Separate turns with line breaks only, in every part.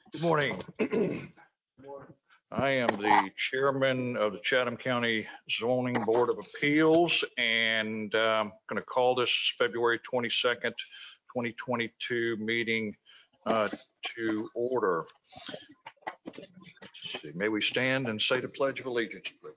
Good morning. I am the chairman of the Chatham County Zoning Board of Appeals, and I'm going to call this February 22nd, 2022 meeting to order. Let's see. May we stand and say the Pledge of Allegiance, please.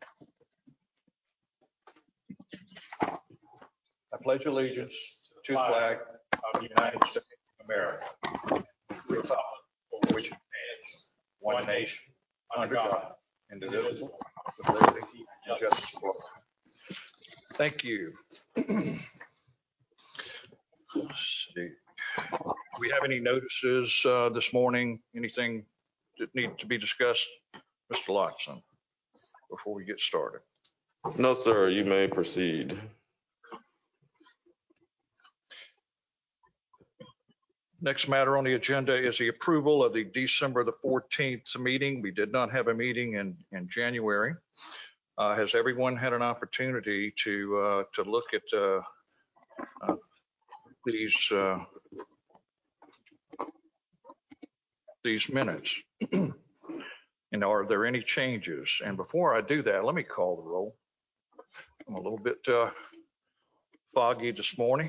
I pledge allegiance to the flag of the United States of America, the republic for which it stands, one nation, under God, indivisible, with liberty and justice for all. Thank you. Let's see. Do we have any notices this morning? Anything that needs to be discussed, Mr. Lotson, before we get started?
No, sir. You may proceed.
Next matter on the agenda is the approval of the December the 14th meeting. We did not have a meeting in January. Has everyone had an opportunity to look at these minutes? And are there any changes? And before I do that, let me call the roll. I'm a little bit foggy this morning.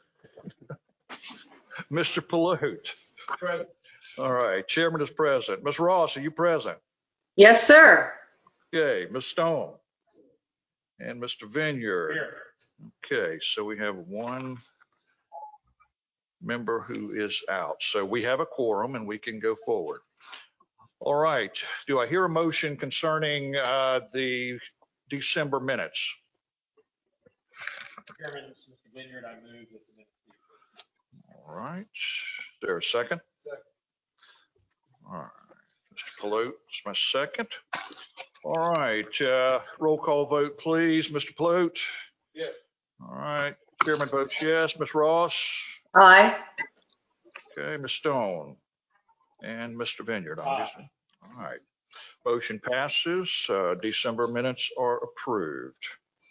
Mr. Palute. Present. All right, chairman is present. Ms. Ross, are you present?
Yes, sir.
Okay, Ms. Stone and Mr. Vineyard. Here. Okay, so we have one member who is out. So we have a quorum and we can go forward. All right, do I hear a motion concerning the December minutes?
Chairman, this is Mr. Vineyard. I move that the minutes be approved.
All right, is there a second?
Second.
All right, Mr. Palute is my second. All right, roll call vote, please. Mr. Palute?
Yes.
All right, chairman votes yes. Ms. Ross?
Aye.
Okay, Ms. Stone and Mr. Vineyard, obviously. All right, motion passes. December minutes are approved.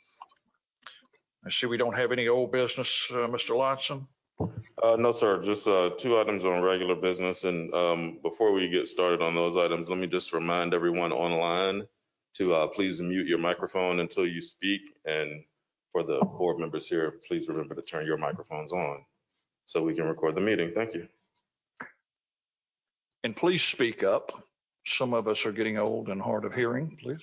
I see we don't have any old business, Mr. Lotson.
No, sir. Just 2 items on regular business. And before we get started on those items, let me just remind everyone online to please mute your microphone until you speak. And for the board members here, please remember to turn your microphones on so we can record the meeting. Thank you.
And please speak up. Some of us are getting old and hard of hearing, please.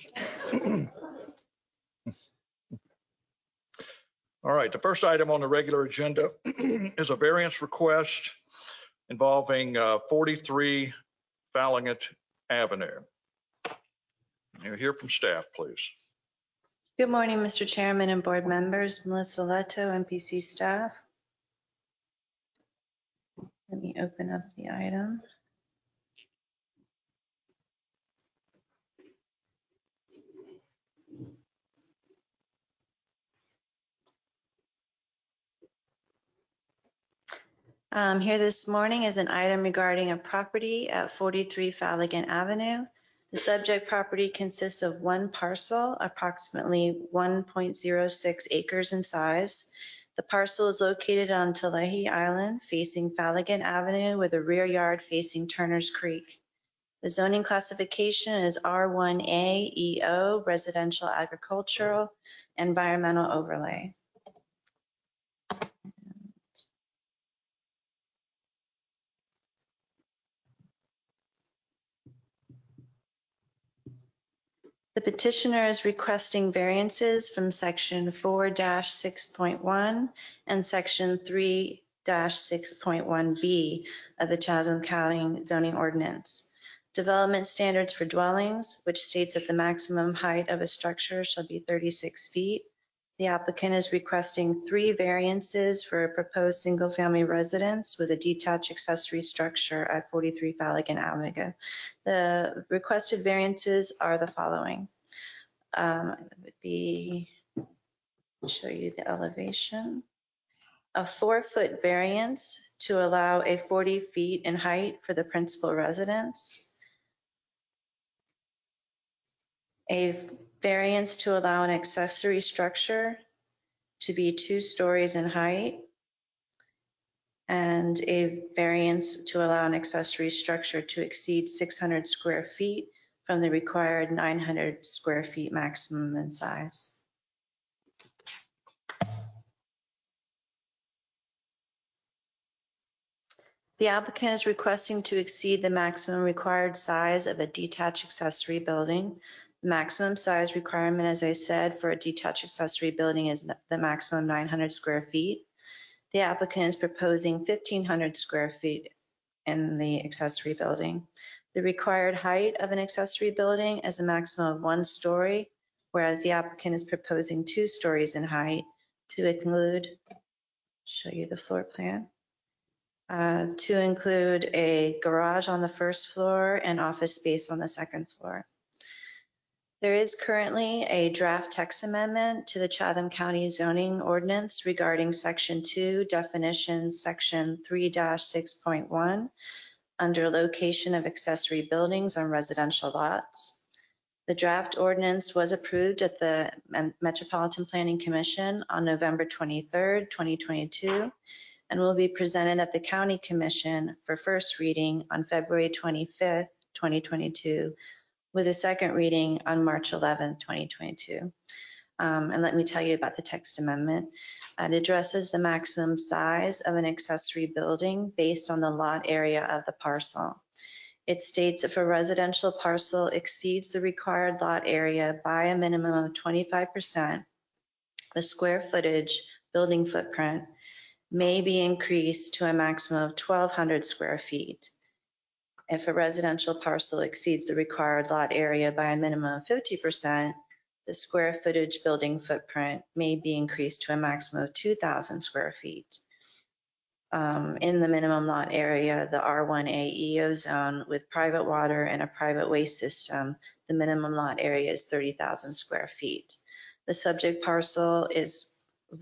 All right, the first item on the regular agenda is a variance request involving 43 Fallinget Avenue. You'll hear from staff, please.
Good morning, Mr. Chairman and board members. Melissa Leto, MPC staff. Let me open up the item. Here this morning is an item regarding a property at 43 Fallinget Avenue. The subject property consists of one parcel, approximately 1.06 acres in size. The parcel is located on Tulahi Island, facing Fallinget Avenue with a rear yard facing Turner's Creek. The zoning classification is R1A EO, residential agricultural, environmental overlay. The petitioner is requesting variances from section 4-6.1 and section 3-6.1B of the Chatham County zoning ordinance. Development standards for dwellings, which states that the maximum height of a structure shall be 36 feet. The applicant is requesting 3 variances for a proposed single-family residence with a detached accessory structure at 43 Fallinget Avenue. The requested variances are the following. It would be, show you the elevation. A 4-foot variance to allow a 40 feet in height for the principal residence. A variance to allow an accessory structure to be 2 stories in height. and a variance to allow an accessory structure to exceed 600 square feet from the required 900 square feet maximum in size. The applicant is requesting to exceed the maximum required size of a detached accessory building. The maximum size requirement, as I said, for a detached accessory building is the maximum 900 square feet. The applicant is proposing 1,500 square feet in the accessory building. The required height of an accessory building is a maximum of 1 story, whereas the applicant is proposing 2 stories in height to include, show you the floor plan, to include a garage on the first floor and office space on the second floor. There is currently a draft text amendment to the Chatham County zoning ordinance regarding Section 2 definitions, Section 3-6.1, under location of accessory buildings on residential lots. The draft ordinance was approved at the Metropolitan Planning Commission on November 23rd, 2022, and will be presented at the County Commission for first reading on February 25th, 2022, with a second reading on March 11th, 2022. And let me tell you about the text amendment. It addresses the maximum size of an accessory building based on the lot area of the parcel. It states if a residential parcel exceeds the required lot area by a minimum of 25%, the square footage building footprint may be increased to a maximum of 1,200 square feet. If a residential parcel exceeds the required lot area by a minimum of 50%, the square footage building footprint may be increased to a maximum of 2,000 square feet. In the minimum lot area, the R1A EO zone with private water and a private waste system, the minimum lot area is 30,000 square feet. The subject parcel is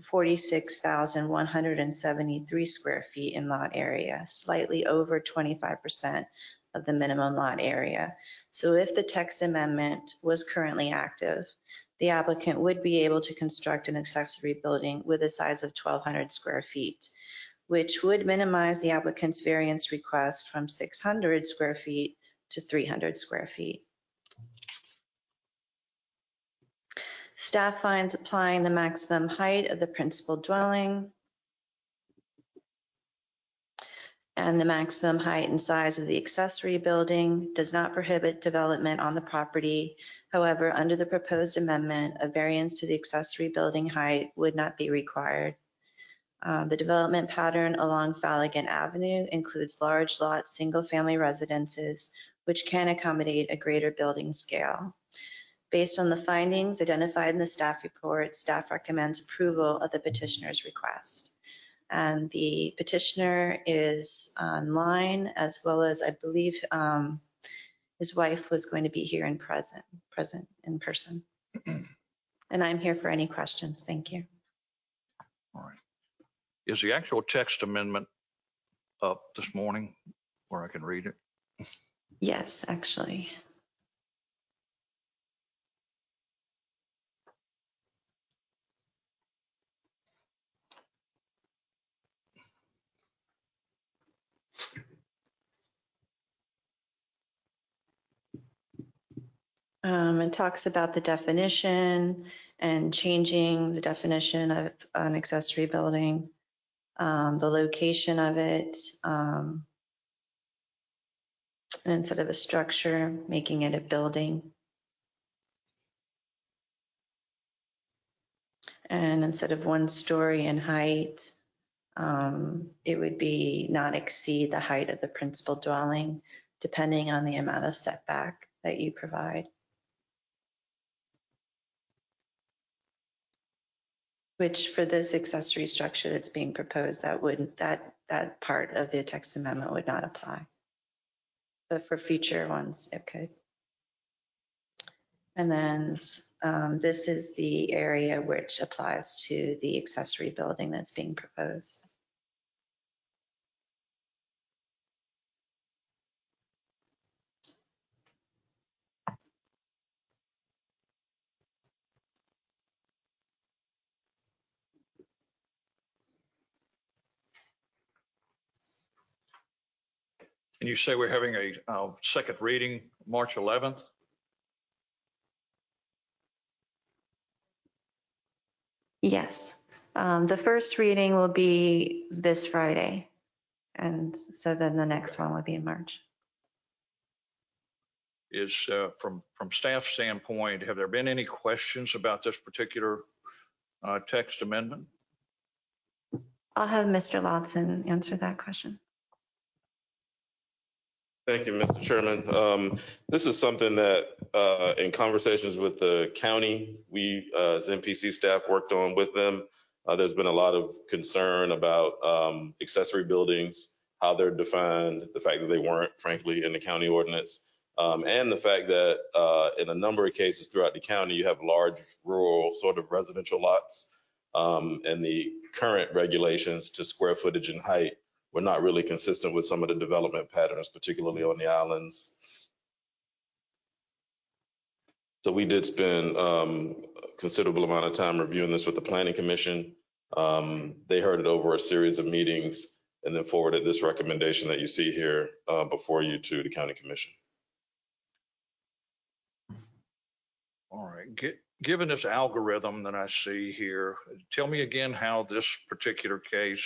46,173 square feet in lot area, slightly over 25% of the minimum lot area. So if the text amendment was currently active, the applicant would be able to construct an accessory building with a size of 1,200 square feet, which would minimize the applicant's variance request from 600 square feet to 300 square feet. Staff finds applying the maximum height of the principal dwelling and the maximum height and size of the accessory building does not prohibit development on the property. However, under the proposed amendment, a variance to the accessory building height would not be required. The development pattern along Falligan Avenue includes large lot single-family residences, which can accommodate a greater building scale. Based on the findings identified in the staff report, staff recommends approval of the petitioner's request. And the petitioner is online, as well as I believe his wife was going to be here in present in person. And I'm here for any questions. Thank you.
All right. Is the actual text amendment up this morning where I can read it?
Yes, actually. It talks about the definition and changing the definition of an accessory building, the location of it, and instead of a structure, making it a building. And instead of 1 story in height, it would be not exceed the height of the principal dwelling, depending on the amount of setback that you provide. Which for this accessory structure that's being proposed, that part of the text amendment would not apply. But for future ones, it could. And then this is the area which applies to the accessory building that's being proposed.
And you say we're having a second reading March 11th?
Yes. The first reading will be this Friday. And so then the next one will be in March.
Is from staff standpoint, have there been any questions about this particular text amendment?
I'll have Mr. Lawson answer that question.
Thank you, Mr. Chairman. This is something that in conversations with the county, we as MPC staff worked on with them. There's been a lot of concern about accessory buildings, how they're defined, the fact that they weren't, frankly, in the county ordinance, and the fact that in a number of cases throughout the county, you have large rural sort of residential lots, and the current regulations to square footage and height were not really consistent with some of the development patterns, particularly on the islands. So we did spend a considerable amount of time reviewing this with the Planning Commission. They heard it over a series of meetings and then forwarded this recommendation that you see here before you to the County Commission.
All right. Given this algorithm that I see here, tell me again how this particular case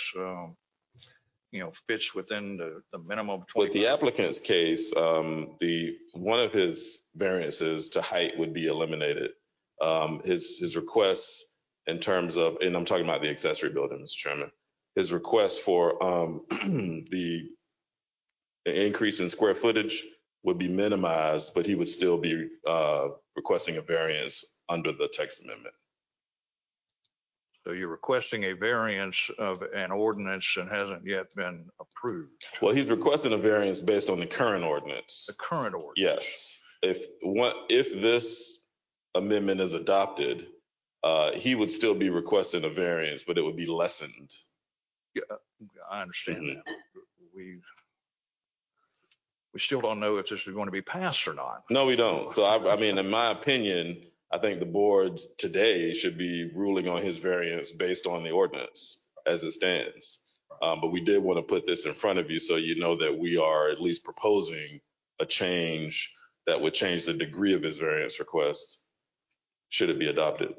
fits within the minimum of 20.
With the applicant's case, one of his variances to height would be eliminated. His requests in terms of, and I'm talking about the accessory building, Mr. Chairman, his request for the increase in square footage would be minimized, but he would still be requesting a variance under the text amendment.
So you're requesting a variance of an ordinance that hasn't yet been approved.
Well, he's requesting a variance based on the current ordinance.
The current ordinance.
Yes. If this amendment is adopted, he would still be requesting a variance, but it would be lessened.
Yeah, I understand that. We still don't know if this is going to be passed or not.
No, we don't. So I mean, in my opinion, I think the boards today should be ruling on his variance based on the ordinance as it stands. But we did want to put this in front of you so you know that we are at least proposing a change that would change the degree of his variance request should it be adopted.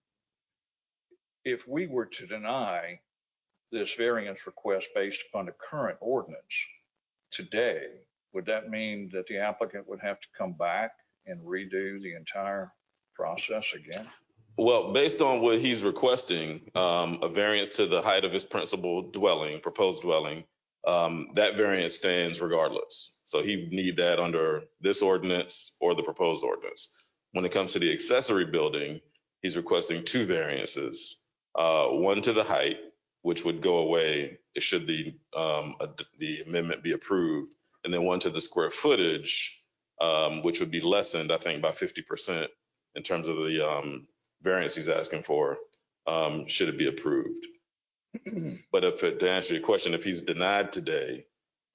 If we were to deny this variance request based upon the current ordinance today, would that mean that the applicant would have to come back and redo the entire process again?
Well, based on what he's requesting, a variance to the height of his principal dwelling, proposed dwelling, that variance stands regardless. So he need that under this ordinance or the proposed ordinance. When it comes to the accessory building, he's requesting two variances. One to the height, which would go away should the amendment be approved, and then one to the square footage, which would be lessened, I think, by 50% in terms of the variance he's asking for, should it be approved. But to answer your question, if he's denied today,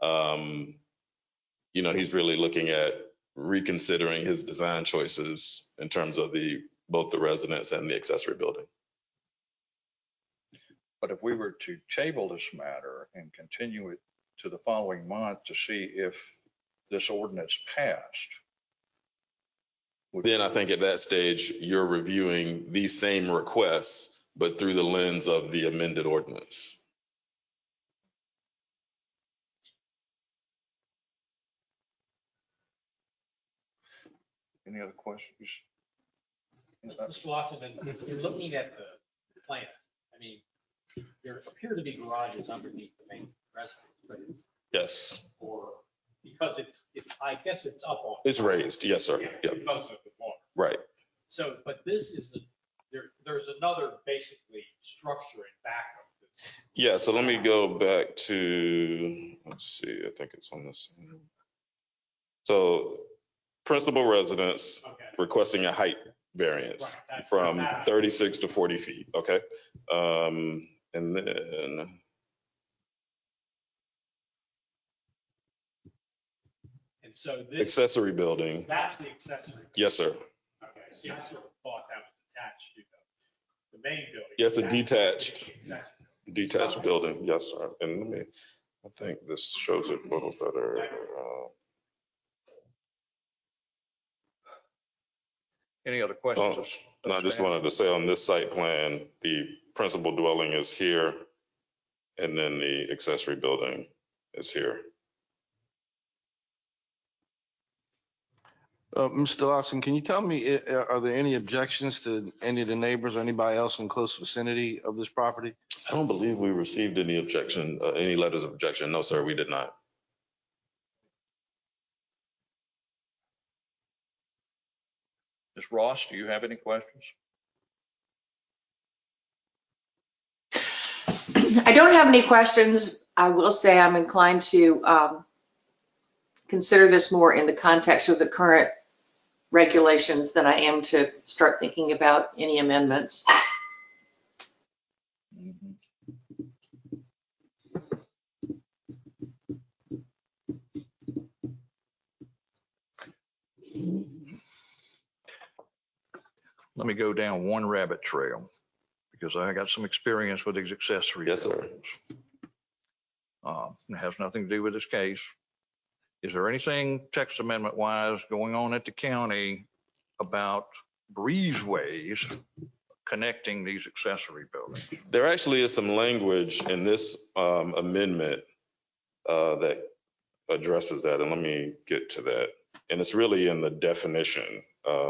he's really looking at reconsidering his design choices in terms of both the residence and the accessory building.
But if we were to table this matter and continue it to the following month to see if this ordinance passed,
then I think at that stage, you're reviewing these same requests, but through the lens of the amended ordinance.
Any other questions?
Mr. Watson, if you're looking at the plans, I mean, there appear to be garages underneath the main residence space.
Yes.
Or because it's I guess it's up on.
It's raised. Yes, sir.
Yeah,
Yep.
because of the water.
Right.
So, but this is there's another basically structure in back of this.
Yeah. So let me go back to, let's see, I think it's on this. So principal residence requesting a height variance from 36 to 40 feet. Okay. And then
so this
accessory building.
That's the accessory.
Yes, sir.
Okay. See, I sort of thought that was attached to the main building.
Yes, a detached building. Yes, sir. And I think this shows it a little better.
Any other questions?
Oh,
of
and I just
staff?
wanted to say on this site plan, the principal dwelling is here, and then the accessory building is here.
Mr. Lawson, can you tell me, are there any objections to any of the neighbors or anybody else in close vicinity of this property?
I don't believe we received any objection, any letters of objection. No, sir, we did not.
Ms. Ross, do you have any questions?
I don't have any questions. I will say I'm inclined to consider this more in the context of the current regulations than I am to start thinking about any amendments.
Mhm. Let me go down one rabbit trail because I got some experience with these accessory
Yes, sir.
buildings. It has nothing to do with this case. Is there anything text amendment wise going on at the county about breezeways connecting these accessory buildings?
There actually is some language in this amendment that addresses that, and let me get to that. And it's really in the definition.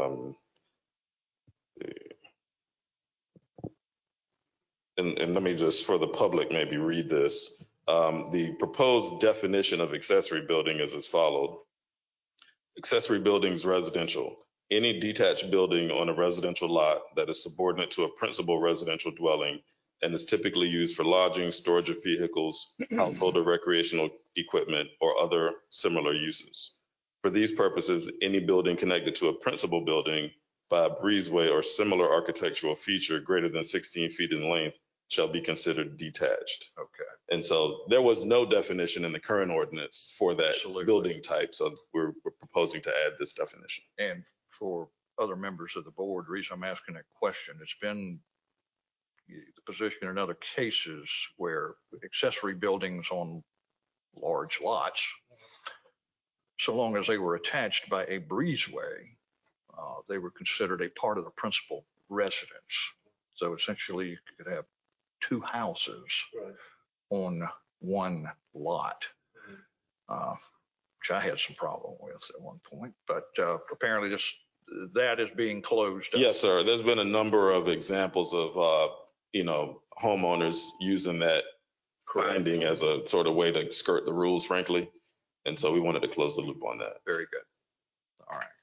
And let me just, for the public, maybe read this. The proposed definition of accessory building is as follows. Accessory buildings residential. Any detached building on a residential lot that is subordinate to a principal residential dwelling and is typically used for lodging, storage of vehicles, household or recreational equipment, or other similar uses. For these purposes, any building connected to a principal building by a breezeway or similar architectural feature greater than 16 feet in length shall be considered detached.
Okay.
And so there was no definition in the current ordinance for that
Absolutely.
building type. So we're proposing to add this definition.
And for other members of the board, the reason I'm asking that question, it's been the position in other cases where accessory buildings on large lots, so long as they were attached by a breezeway, they were considered a part of the principal residence. So essentially you could have two houses on one lot, which I had some problem with at one point, but apparently that is being closed up.
Yes, sir. There's been a number of examples of, homeowners using that finding as a sort of way to skirt the rules, frankly. And so we wanted to close the loop on that.
Very good. All right.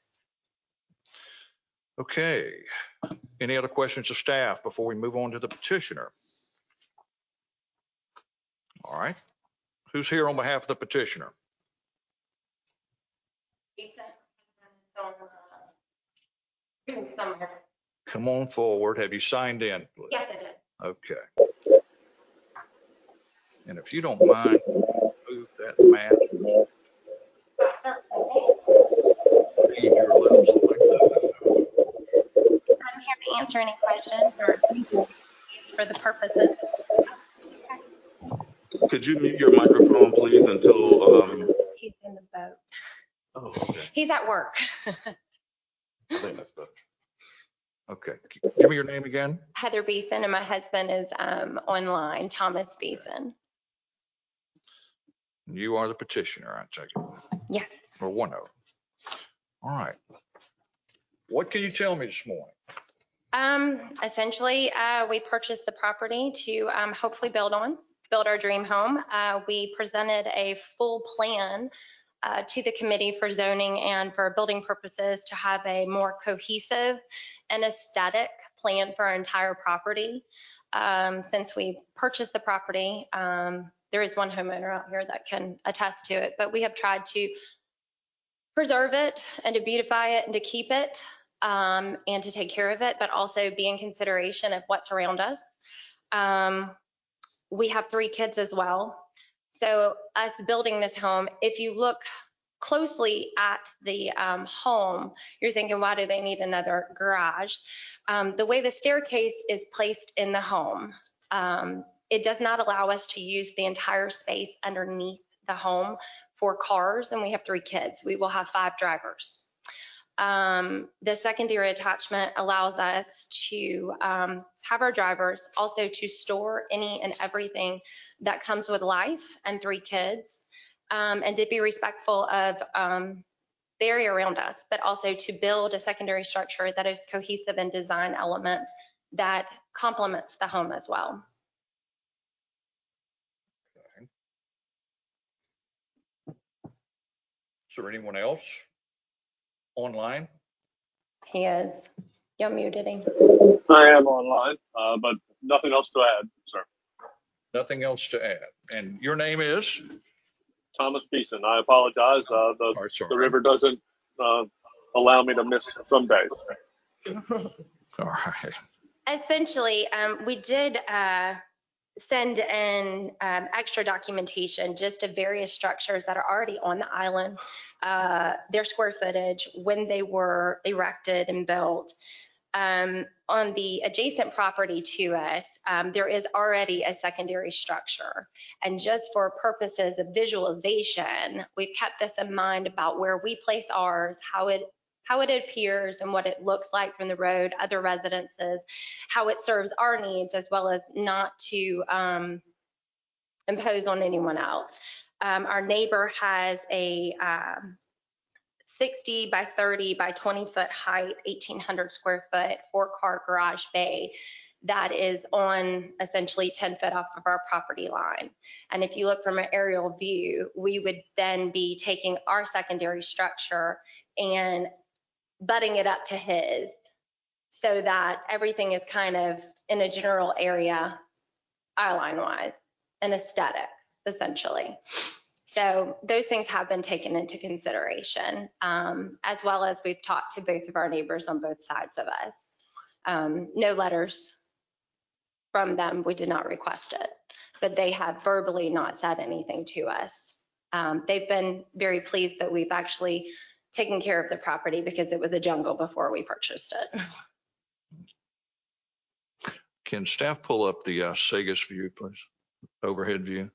Okay. Any other questions of staff before we move on to the petitioner? All right. Who's here on behalf of the petitioner? Come on forward. Have you signed in?
Yes, I did.
Okay. And if you don't mind, move that mat. Leave your lips like that.
I'm here to answer any questions or for the purposes.
Could you mute your microphone, please, until,
He's in the boat.
oh, okay.
He's at work.
I think that's better.
Okay. Give me your name again.
Heather Beeson, and my husband is online, Thomas Beeson.
You are the petitioner, I take it.
Yes.
Or one of them. All right. What can you tell me this morning?
Essentially, we purchased the property to hopefully build our dream home. We presented a full plan to the committee for zoning and for building purposes to have a more cohesive and aesthetic plan for our entire property. Since we purchased the property, there is one homeowner out here that can attest to it, but we have tried to preserve it and to beautify it and to keep it and to take care of it, but also be in consideration of what's around us. We have 3 kids as well. So us building this home, if you look closely at the home, you're thinking, why do they need another garage? The way the staircase is placed in the home, It does not allow us to use the entire space underneath the home for cars, and we have 3 kids. We will have 5 drivers. The secondary attachment allows us to have our drivers, also to store any and everything that comes with life and 3 kids, and to be respectful of the area around us, but also to build a secondary structure that is cohesive in design elements that complements the home as well.
Is there anyone else online?
He is. You muted him.
I am online, but nothing else to add, sir.
Nothing else to add. And your name is?
Thomas Beeson. I apologize. The river doesn't allow me to miss some days.
All right.
Essentially, we did send in extra documentation just of various structures that are already on the island, their square footage, when they were erected and built. On the adjacent property to us, there is already a secondary structure. And just for purposes of visualization, we've kept this in mind about where we place ours, how it appears and what it looks like from the road, other residences, how it serves our needs, as well as not to impose on anyone else. Our neighbor has a 60 by 30 by 20 foot height, 1,800 square foot, 4-car garage bay that is on essentially 10 foot off of our property line. And if you look from an aerial view, we would then be taking our secondary structure and butting it up to his, so that everything is kind of in a general area, eyeline wise, and aesthetic, essentially. So those things have been taken into consideration, as well as we've talked to both of our neighbors on both sides of us. No letters from them, we did not request it, but they have verbally not said anything to us. They've been very pleased that we've actually taken care of the property, because it was a jungle before we purchased it.
Can staff pull up the Sagas view, please? Overhead view.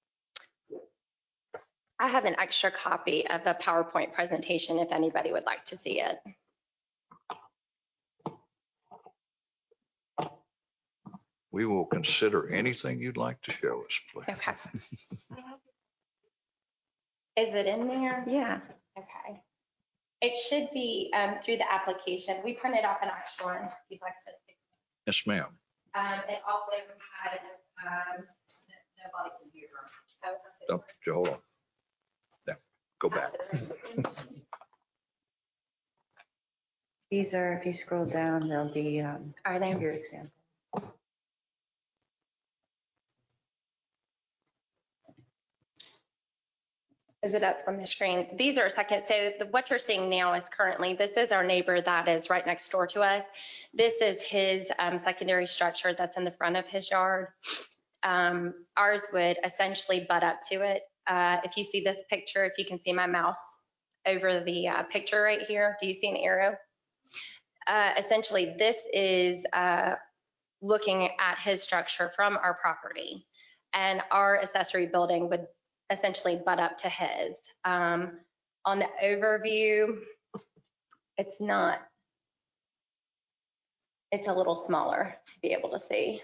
I have an extra copy of a PowerPoint presentation if anybody would like to see it.
We will consider anything you'd like to show us, please.
Okay. Is it in there? Yeah. Okay. It should be through the application. We printed off an actual one if you'd like to see.
Yes, ma'am.
It also had nobody can hear.
Oh, hold on. Yeah, go back.
These are, if you scroll down, they'll be
Are they?
your example.
Is it up from the screen? These are second. So what you're seeing now is currently, this is our neighbor that is right next door to us. This is his secondary structure that's in the front of his yard. Ours would essentially butt up to it. If you see this picture, if you can see my mouse over the picture right here, do you see an arrow? Essentially, this is looking at his structure from our property, and our accessory building would essentially butt up to his. On the overview, it's not, it's a little smaller to be able to see.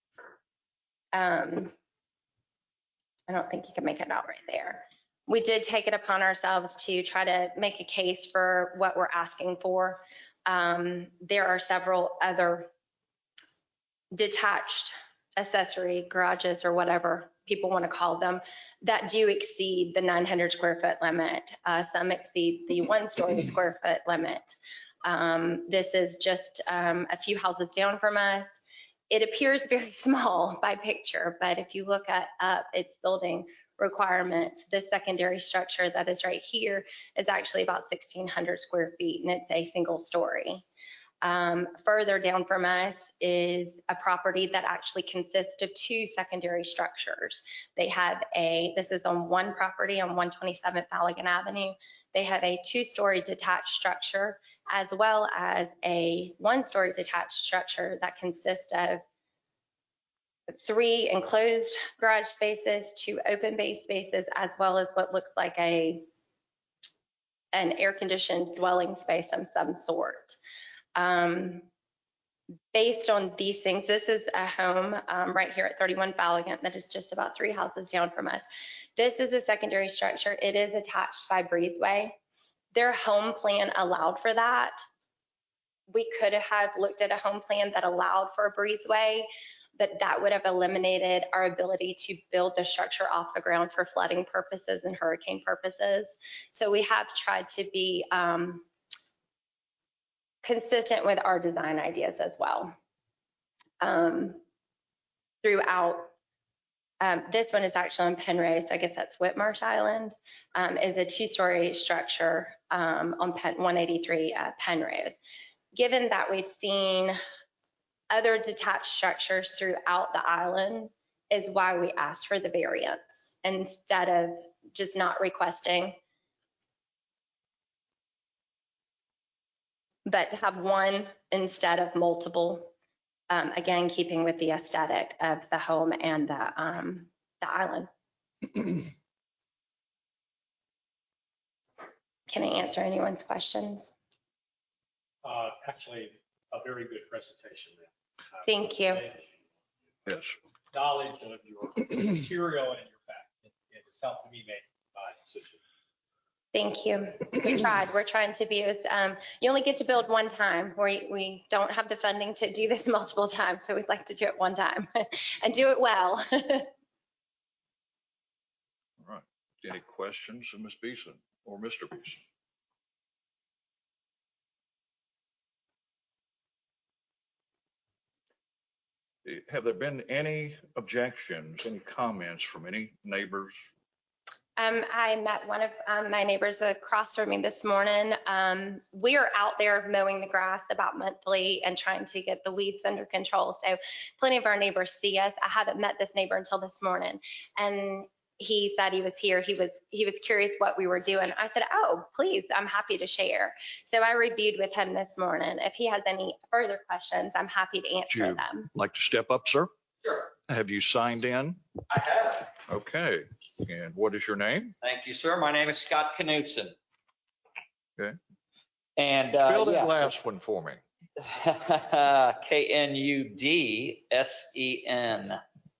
I don't think you can make it out right there. We did take it upon ourselves to try to make a case for what we're asking for. There are several other detached accessory garages, or whatever people want to call them, that do exceed the 900 square foot limit. Some exceed the 1-story square foot limit. This is just a few houses down from us. It appears very small by picture, but if you look at its building requirements, this secondary structure that is right here is actually about 1,600 square feet, and it's a single story. Further down from us is a property that actually consists of 2 secondary structures. They have this is on one property on 127th Allegan Avenue. They have a 2-story detached structure, as well as a 1-story detached structure that consists of 3 enclosed garage spaces, 2 open bay spaces, as well as what looks like an air-conditioned dwelling space of some sort. Based on these things, this is a home right here at 31 Falligant that is just about 3 houses down from us. This is a secondary structure. It is attached by breezeway. Their home plan allowed for that. We could have looked at a home plan that allowed for a breezeway, but that would have eliminated our ability to build the structure off the ground for flooding purposes and hurricane purposes. So we have tried to be consistent with our design ideas as well. Throughout, this one is actually on Penrose, I guess that's Whitmarsh Island, is a 2-story structure on 183 Penrose. Given that we've seen other detached structures throughout the island is why we asked for the variance instead of just not requesting, but have one instead of multiple. Again, keeping with the aesthetic of the home and the island. Can I answer anyone's questions?
Actually, a very good presentation.
Thank you.
Yes.
Knowledge of your material and your fact. It has helped me make my decision.
Thank you. We tried. We're trying to be as, you only get to build one time. We don't have the funding to do this multiple times, so we'd like to do it one time and do it well.
All right. Any questions of Ms. Beeson or Mr. Beeson? Have there been any objections, any comments from any neighbors?
I met one of my neighbors across from me this morning. We are out there mowing the grass about monthly and trying to get the weeds under control. So plenty of our neighbors see us. I haven't met this neighbor until this morning. And he said he was here. He was curious what we were doing. I said, oh, please, I'm happy to share. So I reviewed with him this morning. If he has any further questions, I'm happy to answer them.
Like to step up, sir?
Sure.
Have you signed in?
I have.
Okay. And what is your name?
Thank you, sir. My name is Scott Knudsen.
Okay.
And
spell that last one for me.
Knudsen.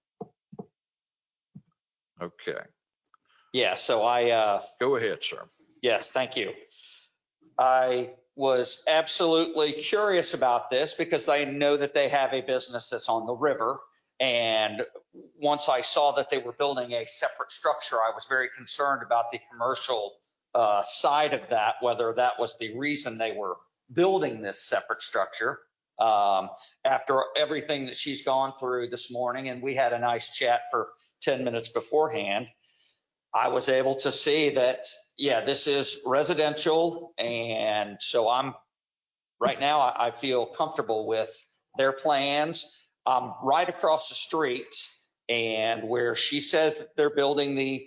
Okay.
Yeah, so
go ahead, sir.
Yes, thank you. I was absolutely curious about this because I know that they have a business that's on the river. And once I saw that they were building a separate structure, I was very concerned about the commercial side of that, whether that was the reason they were building this separate structure. After everything that she's gone through this morning, and we had a nice chat for 10 minutes beforehand, I was able to see that, yeah, this is residential. And so right now I feel comfortable with their plans. Right across the street, and where she says that they're building the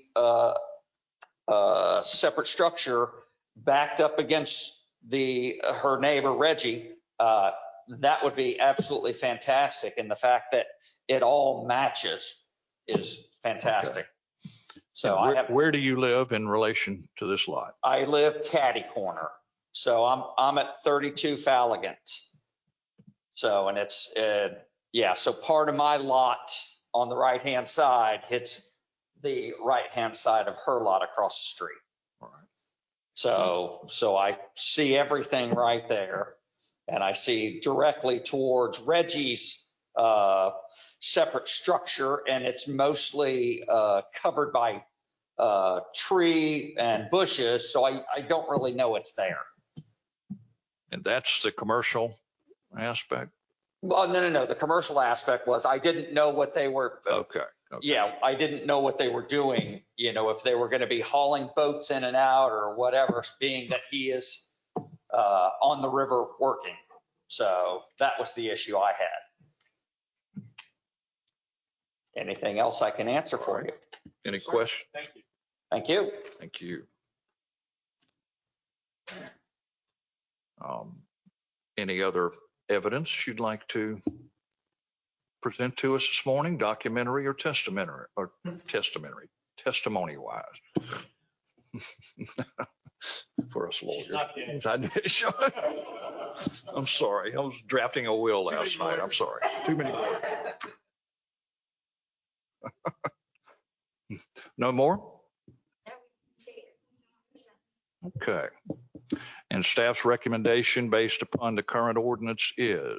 separate structure backed up against her neighbor Reggie, that would be absolutely fantastic. And the fact that it all matches is fantastic.
Okay.
So
where do you live in relation to this lot?
I live catty corner. So I'm at 32 Falligant. So, and it's, yeah, so part of my lot on the right-hand side hits the right-hand side of her lot across the street.
All right.
So I see everything right there, and I see directly towards Reggie's separate structure, and it's mostly covered by tree and bushes, so I don't really know it's there.
And that's the commercial aspect?
Well, no. The commercial aspect was I didn't know what they were.
Okay.
Yeah, I didn't know what they were doing, if they were going to be hauling boats in and out or whatever, being that he is on the river working. So that was the issue I had. Anything else I can answer for you?
Any questions?
Thank you.
Thank you.
Thank you. Any other evidence you'd like to present to us this morning, documentary or testimony wise? For us lawyers. I'm sorry. I was drafting a will last night. I'm sorry. Too many words. No more? Okay. And staff's recommendation based upon the current ordinance is?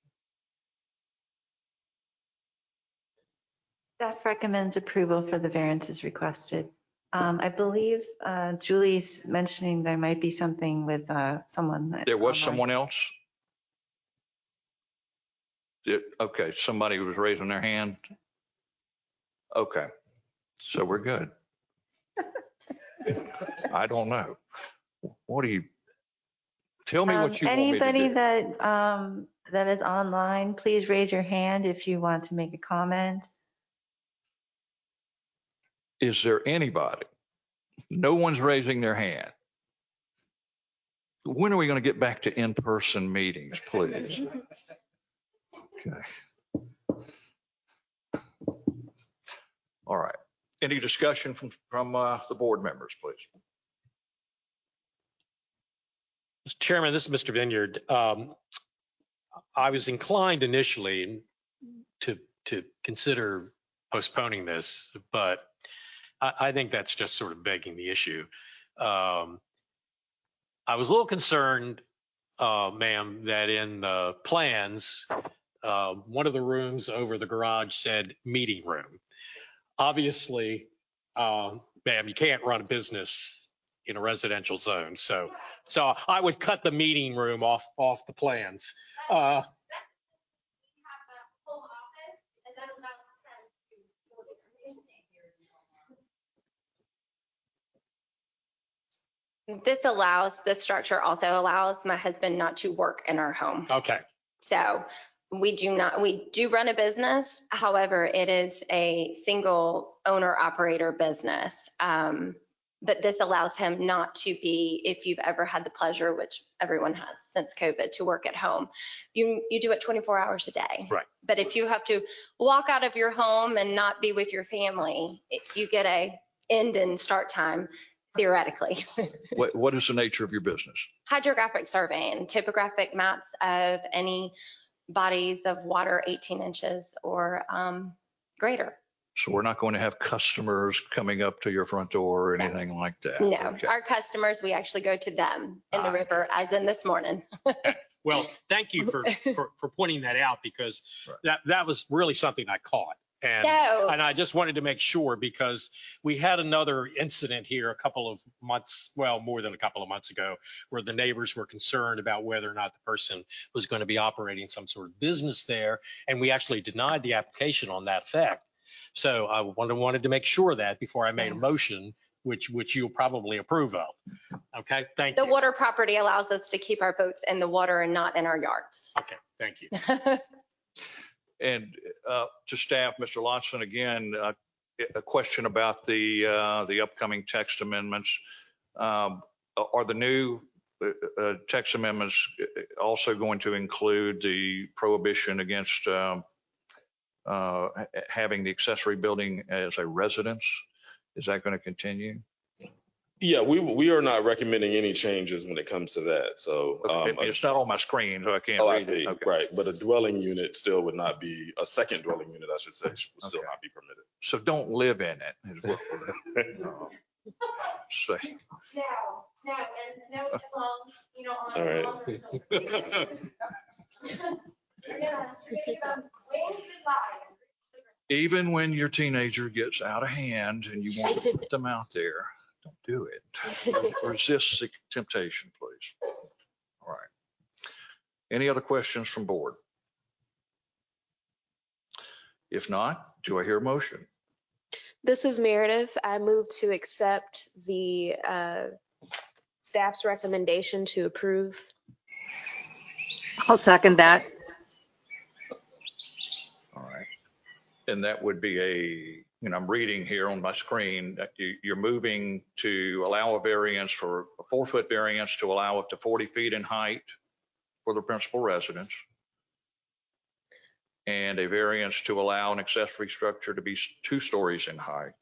Staff recommends approval for the variances requested. I believe Julie's mentioning there might be something with someone.
There was someone else? Okay, somebody was raising their hand. Okay, so we're good. I don't know. What do you, tell me what you want me to do.
Anybody that is online, please raise your hand if you want to make a comment.
Is there anybody? No one's raising their hand. When are we going to get back to in-person meetings, please? Okay. All right. Any discussion from the board members, please?
Mr. Chairman, this is Mr. Vineyard. I was inclined initially to consider postponing this, but I think that's just sort of begging the issue. I was a little concerned, ma'am, that in the plans, one of the rooms over the garage said meeting room. Obviously, ma'am, you can't run a business in a residential zone. So I would cut the meeting room off the plans.
The structure also allows my husband not to work in our home.
Okay.
So we do run a business. However, it is a single owner operator business. But this allows him not to be, if you've ever had the pleasure, which everyone has since COVID, to work at home, you do it 24 hours a day.
Right.
But if you have to walk out of your home and not be with your family, you get a end and start time, theoretically.
What is the nature of your business?
Hydrographic surveying, topographic maps of any bodies of water 18 inches or greater.
So we're not going to have customers coming up to your front door or anything like that?
No,
okay.
Our customers, we actually go to them in the river, as in this morning.
Well, thank you for pointing that out, because that was really something I caught. And I just wanted to make sure, because we had another incident here a couple of months, well, more than a couple of months ago, where the neighbors were concerned about whether or not the person was going to be operating some sort of business there. And we actually denied the application on that fact. So I wanted to make sure that before I made a motion, which you'll probably approve of. Okay, thank you.
The water property allows us to keep our boats in the water and not in our yards.
Okay, thank you.
And to staff, Mr. Lotson, again, a question about the upcoming text amendments. Are the new text amendments also going to include the prohibition against having the accessory building as a residence? Is that going to continue?
Yeah, we are not recommending any changes when it comes to that. So
it's not on my screen, so I can't read it.
Okay. Right, but a dwelling unit still would not be, a second dwelling unit, I should say, would still not be permitted.
So don't live in it, is what we're saying.
No, it's long, you know.
All right.
Even when your teenager gets out of hand and you want to put them out there, don't do it. Resist the temptation, please. All right. Any other questions from board? If not, do I hear a motion?
This is Meredith. I move to accept the staff's recommendation to approve.
I'll second that.
All right. And that would be I'm reading here on my screen that you're moving to allow a variance for a 4-foot variance to allow up to 40 feet in height for the principal residence. and a variance to allow an accessory structure to be 2 stories in height.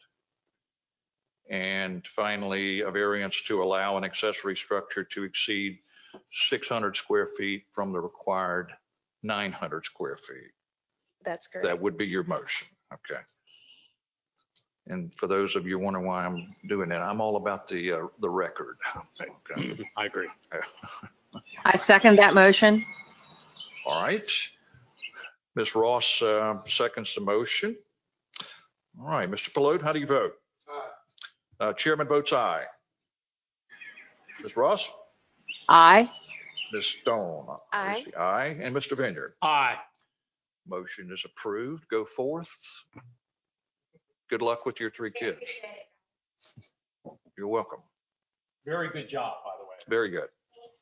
And finally, a variance to allow an accessory structure to exceed 600 square feet from the required 900 square feet.
That's correct.
That would be your motion. Okay. And for those of you wondering why I'm doing that, I'm all about the record. Okay.
I agree.
I second that motion.
All right. Ms. Ross seconds the motion. All right, Mr. Palote, how do you vote? Aye. Chairman votes aye. Ms. Ross?
Aye.
Ms. Stone?
Aye.
Aye. And Mr. Vineyard?
Aye.
Motion is approved. Go forth. Good luck with your 3 kids. You're welcome.
Very good job, by the way.
Very good.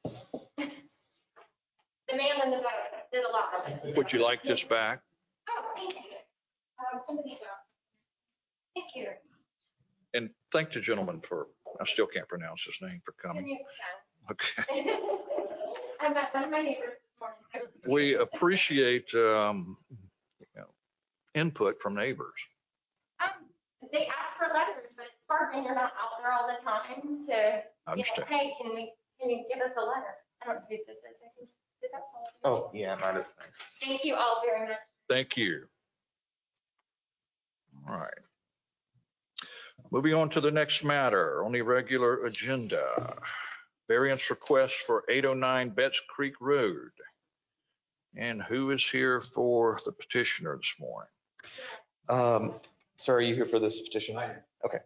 The man in the back did a lot of it.
Would you like this back?
Oh, thank you. Thank you.
And thank the gentleman for, I still can't pronounce his name, for coming. Okay.
I met one of my neighbors this morning.
We appreciate input from neighbors.
They ask for letters, but it's hard when you're not out there all the time to,
I understand.
hey, can you give us a letter? I don't know who this is.
Oh, yeah, might have. Thanks.
Thank you all very much.
Thank you. All right. Moving on to the next matter on the regular agenda. Variance request for 809 Betts Creek Road. And who is here for the petitioner this morning?
Sir, are you here for this petition? Okay.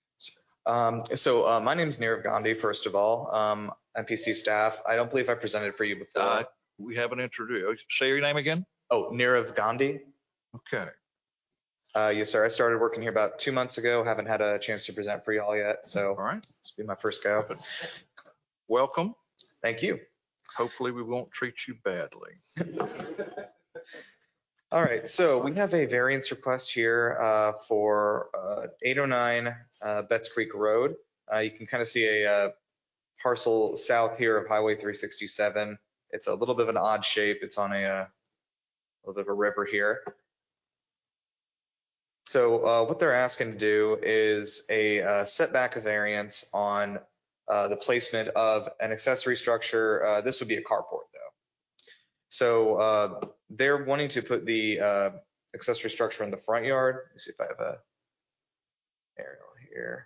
So my name is Nirav Gandhi, first of all, MPC staff. I don't believe I presented for you before.
We haven't introduced. Say your name again.
Oh, Nirav Gandhi.
Okay.
Yes, sir. I started working here about 2 months ago. Haven't had a chance to present for y'all yet. So
all right.
This will be my first go.
Welcome.
Thank you.
Hopefully we won't treat you badly.
All right, so we have a variance request here for 809 Betts Creek Road. You can kind of see a parcel south here of Highway 367. It's a little bit of an odd shape. It's on a little bit of a river here. So what they're asking to do is a setback variance on the placement of an accessory structure. This would be a carport though. So they're wanting to put the accessory structure in the front yard. Let me see if I have a aerial here.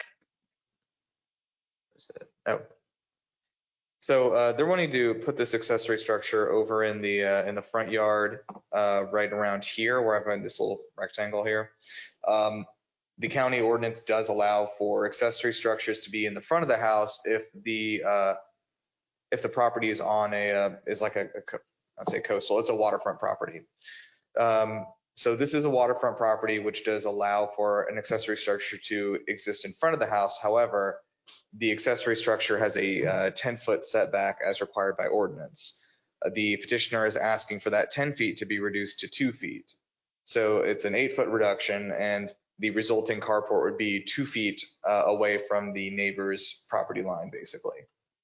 Oh. So they're wanting to put this accessory structure over in the front yard, right around here, where I've got this little rectangle here. The county ordinance does allow for accessory structures to be in the front of the house if the property is on is like I'd say coastal. It's a waterfront property. So this is a waterfront property, which does allow for an accessory structure to exist in front of the house. However, the accessory structure has a 10-foot setback as required by ordinance. The petitioner is asking for that 10 feet to be reduced to 2 feet. So it's an 8-foot reduction, and the resulting carport would be 2 feet away from the neighbor's property line, basically.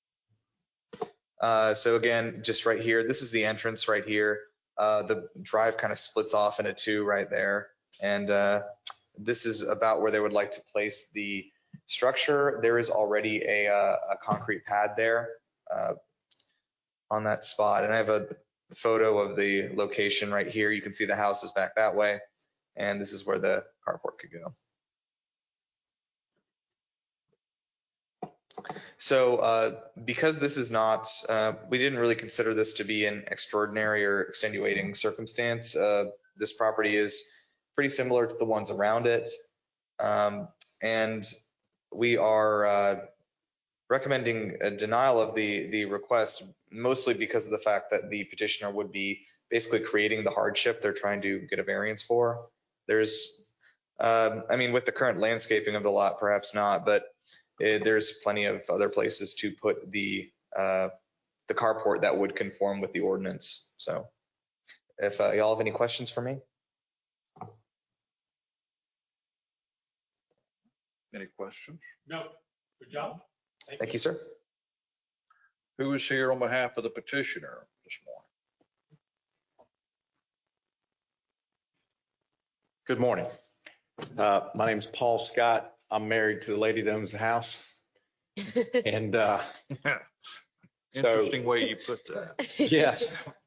So again, just right here, this is the entrance right here. The drive kind of splits off into 2 right there. And this is about where they would like to place the structure. There is already a concrete pad there on that spot. And I have a photo of the location right here. You can see the house is back that way. And this is where the carport could go. So because this is not, we didn't really consider this to be an extraordinary or extenuating circumstance. This property is pretty similar to the ones around it. And we are recommending a denial of the request, mostly because of the fact that the petitioner would be basically creating the hardship they're trying to get a variance for. There's, I mean, with the current landscaping of the lot, perhaps not, but there's plenty of other places to put the carport that would conform with the ordinance. So if y'all have any questions for me.
Any questions?
No. Good job.
Thank you, sir.
Who is here on behalf of the petitioner this morning?
Good morning. My name's Paul Scott. I'm married to the lady that owns the house. And
Interesting way you put that.
yes.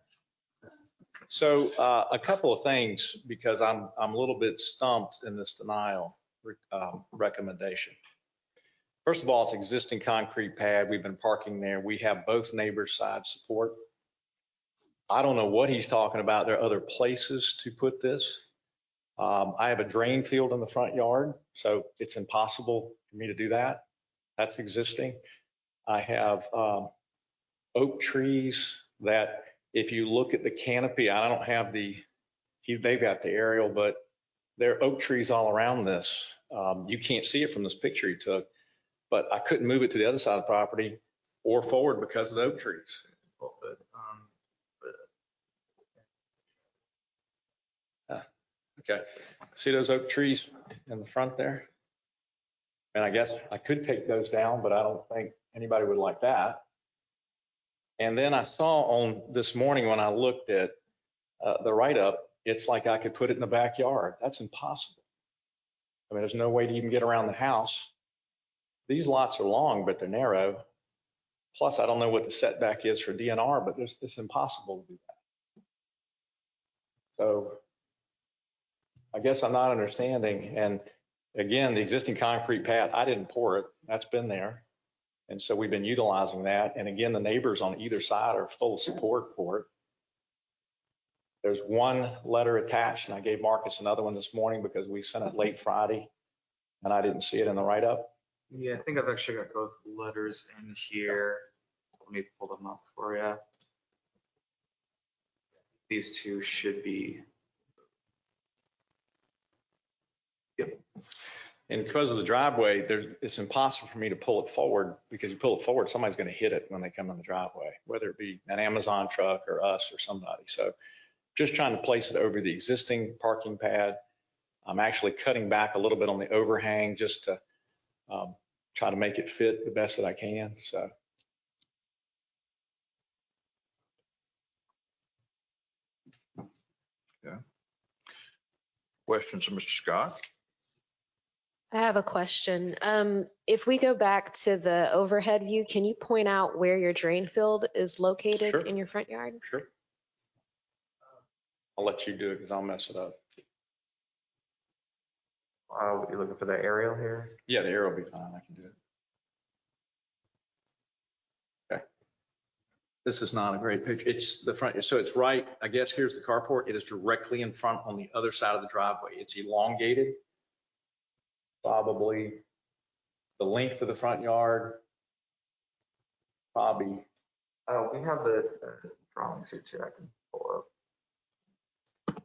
So a couple of things, because I'm a little bit stumped in this denial recommendation. First of all, it's existing concrete pad. We've been parking there. We have both neighbors' side support. I don't know what he's talking about. There are other places to put this. I have a drain field in the front yard, so it's impossible for me to do that. That's existing. I have oak trees that, if you look at the canopy, I don't have they've got the aerial, but there are oak trees all around this. You can't see it from this picture he took, but I couldn't move it to the other side of the property or forward because of the oak trees. Okay, see those oak trees in the front there? And I guess I could take those down, but I don't think anybody would like that. And then I saw on this morning when I looked at the write-up, it's like I could put it in the backyard. That's impossible. I mean, there's no way to even get around the house. These lots are long, but they're narrow. Plus, I don't know what the setback is for DNR, but it's impossible to do that. So I guess I'm not understanding. And again, the existing concrete pad, I didn't pour it. That's been there. And so we've been utilizing that. And again, the neighbors on either side are full support for it. There's one letter attached, and I gave Marcus another one this morning because we sent it late Friday and I didn't see it in the write-up.
Yeah, I think I've actually got both letters in here. Let me pull them up for you. These two should be. Yep.
And because of the driveway, it's impossible for me to pull it forward, because you pull it forward, somebody's going to hit it when they come in the driveway, whether it be an Amazon truck or us or somebody. So just trying to place it over the existing parking pad. I'm actually cutting back a little bit on the overhang just to try to make it fit the best that I can. So.
Yeah. Questions of Mr. Scott?
I have a question. If we go back to the overhead view, can you point out where your drain field is located in your front yard?
Sure. I'll let you do it because I'll mess it up.
You're looking for the aerial here?
Yeah, the aerial will be fine. I can do it. Okay. This is not a great picture. It's the front. So it's right, I guess here's the carport. It is directly in front on the other side of the driveway. It's elongated. Probably the length of the front yard, probably.
Oh, we have the drawings here too. I can pull up.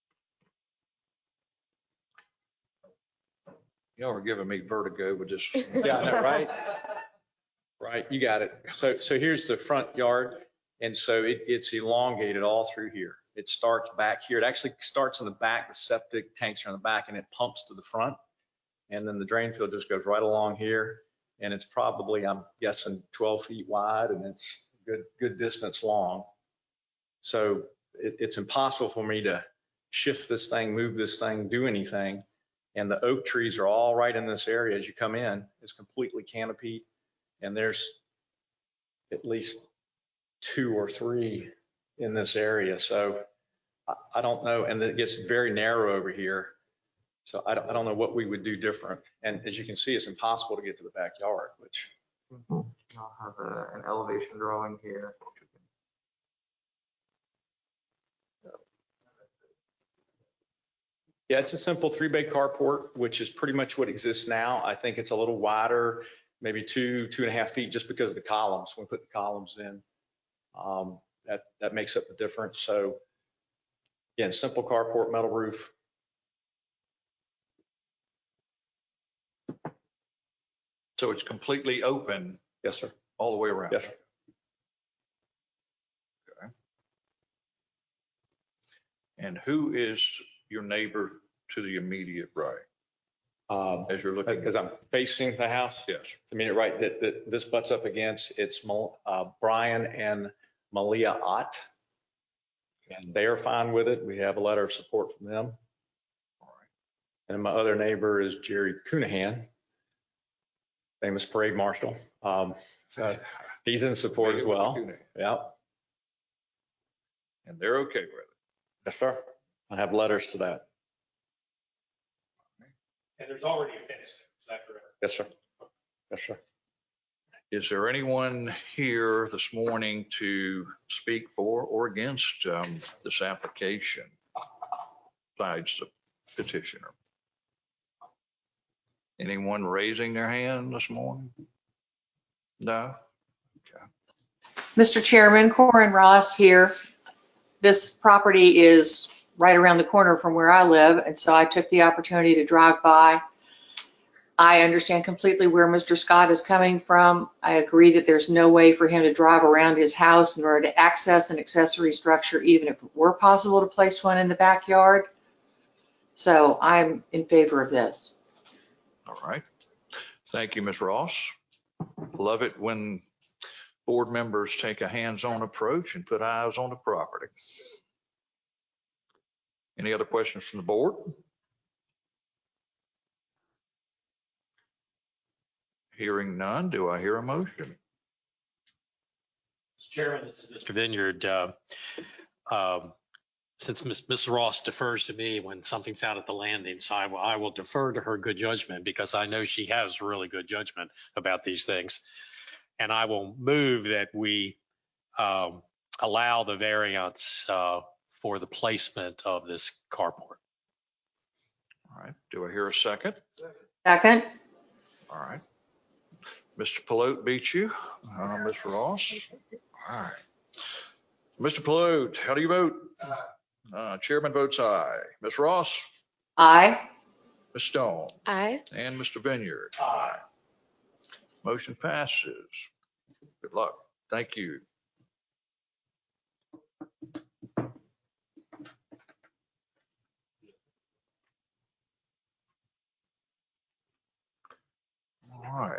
Y'all are giving me vertigo with this.
Yeah, I know, right? Right, you got it. So here's the front yard. And so it's elongated all through here. It starts back here. It actually starts in the back. The septic tanks are in the back and it pumps to the front. And then the drain field just goes right along here. And it's probably, I'm guessing, 12 feet wide, and it's good distance long. So it's impossible for me to shift this thing, move this thing, do anything. And the oak trees are all right in this area as you come in. It's completely canopied. And there's at least 2 or 3 in this area. So I don't know. And it gets very narrow over here. So I don't know what we would do different. And as you can see, it's impossible to get to the backyard, which.
I'll have an elevation drawing here.
Yeah, it's a simple 3-bay carport, which is pretty much what exists now. I think it's a little wider, maybe 2.5 feet, just because of the columns. When we put the columns in, that makes up the difference. So again, simple carport, metal roof.
So it's completely open?
Yes, sir.
All the way around?
Yes, sir.
Okay. And who is your neighbor to the immediate right? As you're looking?
As I'm facing the house?
Yes.
To immediate right, that this butts up against, it's Brian and Malia Ott. And they are fine with it. We have a letter of support from them.
All right.
And my other neighbor is Jerry Coonahan, famous parade marshal. So he's in support as well. Yep.
And they're okay with it.
Yes, sir. I have letters to that.
And there's already a fence, is that correct?
Yes, sir. Yes, sir.
Is there anyone here this morning to speak for or against this application besides the petitioner? Anyone raising their hand this morning? No? Okay.
Mr. Chairman, Corin Ross here. This property is right around the corner from where I live, and so I took the opportunity to drive by. I understand completely where Mr. Scott is coming from. I agree that there's no way for him to drive around his house in order to access an accessory structure, even if it were possible to place one in the backyard. So I'm in favor of this.
All right. Thank you, Ms. Ross. Love it when board members take a hands-on approach and put eyes on the property. Any other questions from the board? Hearing none, do I hear a motion?
Mr. Chairman, this is
Mr. Vineyard, since Ms. Ross defers to me when something's out at the landing, so I will defer to her good judgment because I know she has really good judgment about these things. And I will move that we allow the variance for the placement of this carport.
All right. Do I hear a second?
Second.
All right. Mr. Pelote beat you, Ms. Ross. All right. Mr. Pelote, how do you vote? Chairman votes aye. Ms. Ross?
Aye.
Ms. Stone?
Aye.
And Mr. Vineyard? Aye. Motion passes. Good luck. Thank you. All right.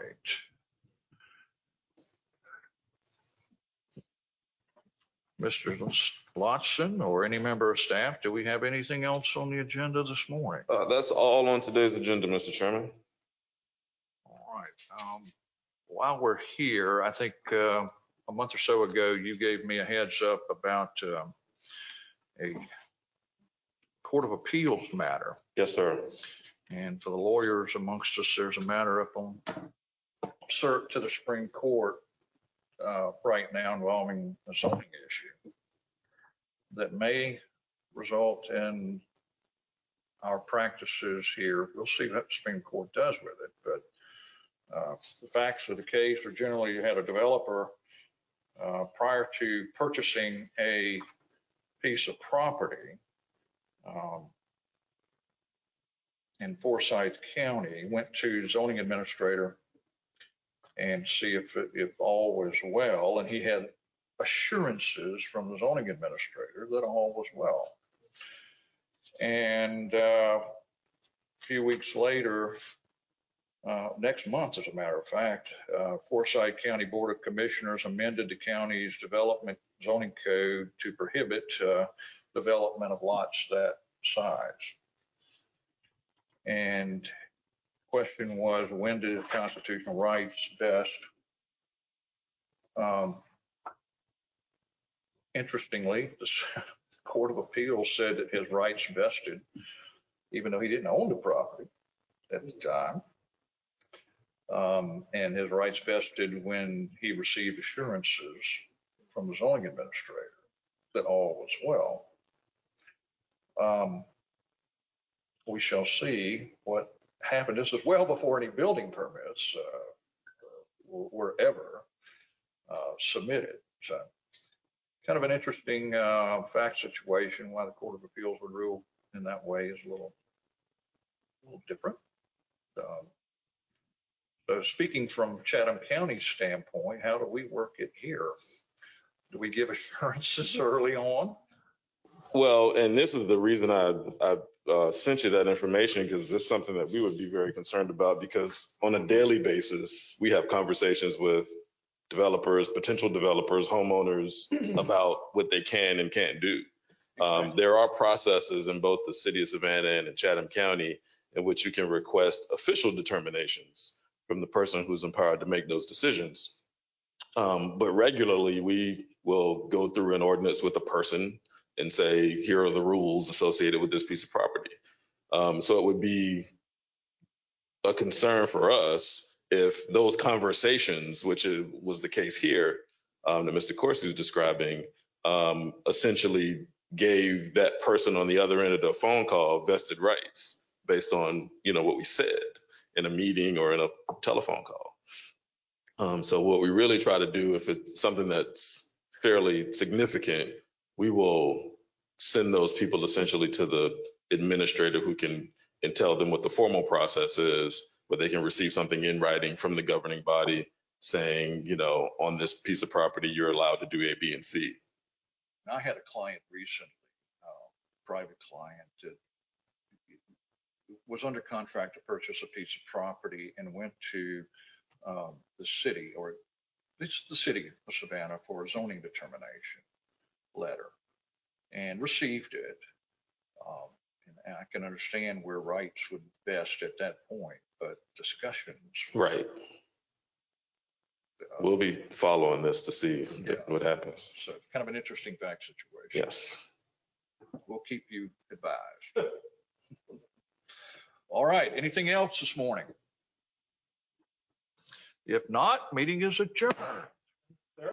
Mr. Lotson or any member of staff, do we have anything else on the agenda this morning?
That's all on today's agenda, Mr. Chairman.
All right. While we're here, I think a month or so ago, you gave me a heads up about a Court of Appeals matter.
Yes, sir.
And for the lawyers amongst us, there's a matter up on cert to the Supreme Court right now involving a zoning issue that may result in our practices here. We'll see what the Supreme Court does with it, but the facts of the case are generally you had a developer prior to purchasing a piece of property in Forsyth County, went to the zoning administrator and see if all was well, and he had assurances from the zoning administrator that all was well. And a few weeks later, next month, as a matter of fact, Forsyth County Board of Commissioners amended the county's development zoning code to prohibit development of lots that size. And question was, when did constitutional rights vest? Interestingly, the Court of Appeals said that his rights vested, even though he didn't own the property at the time. And his rights vested when he received assurances from the zoning administrator that all was well. We shall see what happened. This is well before any building permits were ever submitted. So kind of an interesting fact situation. Why the Court of Appeals would rule in that way is a little different. So speaking from Chatham County's standpoint, how do we work it here? Do we give assurances early on?
Well, and this is the reason I sent you that information, because it's something that we would be very concerned about, because on a daily basis, we have conversations with developers, potential developers, homeowners about what they can and can't do. There are processes in both the city of Savannah and in Chatham County in which you can request official determinations from the person who's empowered to make those decisions. But regularly, we will go through an ordinance with a person and say, here are the rules associated with this piece of property. So it would be a concern for us if those conversations, which was the case here that Mr. Corsi is describing, essentially gave that person on the other end of the phone call vested rights based on, what we said in a meeting or in a telephone call. So what we really try to do, if it's something that's fairly significant, we will send those people essentially to the administrator who can and tell them what the formal process is, but they can receive something in writing from the governing body saying, on this piece of property, you're allowed to do A, B, and C.
I had a client recently, private client, that was under contract to purchase a piece of property and went to the city, or it's the city of Savannah, for a zoning determination letter and received it. And I can understand where rights would vest at that point, but discussions.
Right. We'll be following this to see what happens.
So kind of an interesting fact situation.
Yes.
We'll keep you advised. All right. Anything else this morning? If not, meeting is adjourned.